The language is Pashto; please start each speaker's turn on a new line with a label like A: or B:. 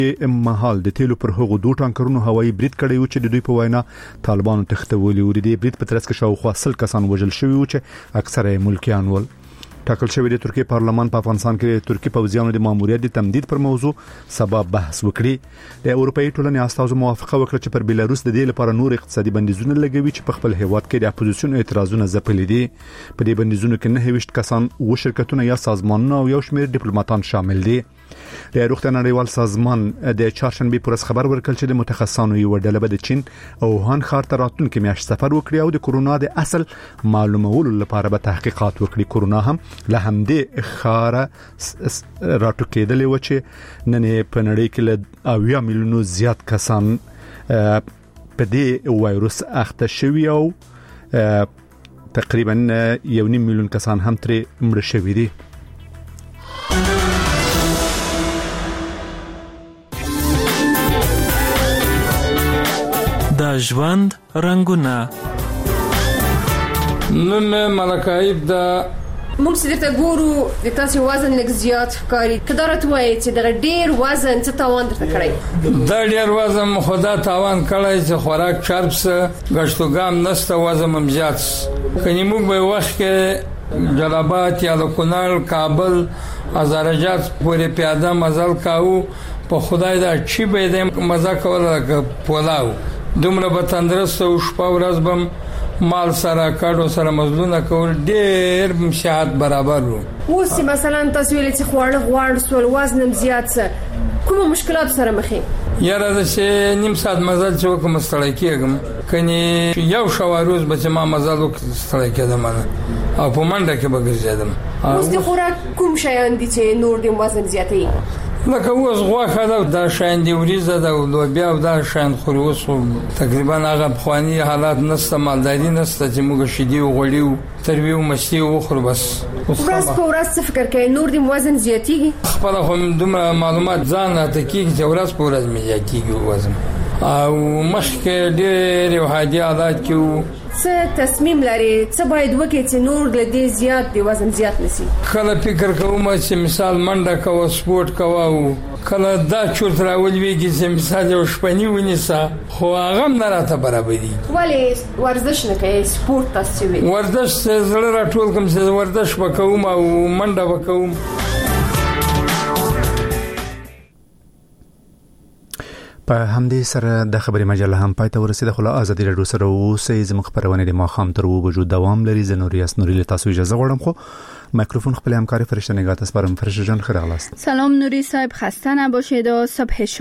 A: مهال د تیلو پر هغو دوه ټانکرونو هوایي برید کړی و چې د دوی په وینا طالبانو تختولي و. د دې برید په ترڅ کې شاوخوا 100 کسان وژل شوي و چې اکثره ملکیان ول. ټاکل شوی د ترکیه پارلمان په افغانستان کې ترکی پوځیانو د ماموریت د تمدید پر موضوع سبب بحث وکړي. د اروپאי ټولنې استازو موافقه وکړه چې پر بلاروس د دې لپاره نور اقتصادي بندیزونه لګوي چې په خپل هیواد کې د اپوزیسیون اعتراضونه ځپلي دي. په دې بندیزونو کې 29 کسان و شرکتونه یا سازمانونه او یو شمېر ډیپلوماټان شامل دي. د روغتیا نړیوال سازمان د چهارشنبه پورس خبر ورکړ چې د متخصصانو یو ډله به د چین او ووهان ښار ته راتلونکي میاشت سفر وکړي او د کورونا د اصل معلومولو لپاره به تحقیقات وکړي. کورونا هم له همدې ښاره راټوکېدلې و چې نن په نړۍ کې له 80 میلیونو زیات کسان په دې وایروس اخته شوي او تقریبا 1.5 میلیون کسان هم ترې مړه شوي دي.
B: د ژوند رنگونه
C: نوم ملکایب دا
D: موږ چې درته ګورو د تاسو وزن لږ زیات ښکاري. کله راته وایي چې دا ډیر وزن څه تاوان درته کړی؟
C: دا ډیر وزن خدا تاوان کړی چې خوراک چرب څه غشتوګام نسته وزن هم زیات. کني موږ به وخت کې جلابات یا د کونړ کابل ازارجات پورې پیاده مزل کاو په خدای دا چی به د مزه کوله پولاو دومره به تندرست او شپه ورځ بم مال سره کاډو سره مزلونه کول ډیر مشاهد برابر وو.
D: اوس مثلا تاسو ویل چې خواړه غواړ سول وزن زیات څه کوم مشکلات سره مخې؟
C: یاره د چې نیم ساعت مزل چې وکم ستړی کېږم کني یو شواروز به چې ما مزل ستړی کېدم او په منډه کې به ګرځېدم.
D: اوس د خوراک کوم شیان دي چې نور د وزن زیاتوي؟
C: لکه اوس غوښه دا شاین دی وریزه دا لوبیا او دا شاین خروس تقریبا هغه بخوانی حالات نسته مالداري نسته چې موږ شیدي او غوړیو ترویو مشتي او خور بس.
D: ورځ په ورځ څه فکر کوي نور د وزن زیاتیږي؟
C: خپل هم دومره معلومات ځان ته کیږي چې ورځ په ورځ مې زیاتیږي وزن او مخکې ډېر یو حادي عادت کې
D: څه تصمیم لري څه باید وکړي چې نور د دې زیات دی وزن زیات نشي؟
C: کله فکر کوم چې مثال منډه کوو سپورت کوو کله دا چورت راولويږي چې مثال یو شپنی ونیسه خو هغه نه راته برابري.
D: ولی ورزش نه کوي سپورت تاسو وی؟
C: ورزش زړه راټول کوم چې ورزش وکوم او منډه وکوم.
A: په همدې سره د خبري مجله هم پای ته ورسېده. خو له ازادي راډیو سره اوسئ. زموږ خبرونه د ماښام تر 2 بجو دوام لري. زه نوریاس نوري له تاسو اجازه غواړم خو میکروفون خپل همکار فرشته نگاه تاسو برم فرشته جان خیره غلاست.
E: سلام نوری صاحب خسته نباشید و صبح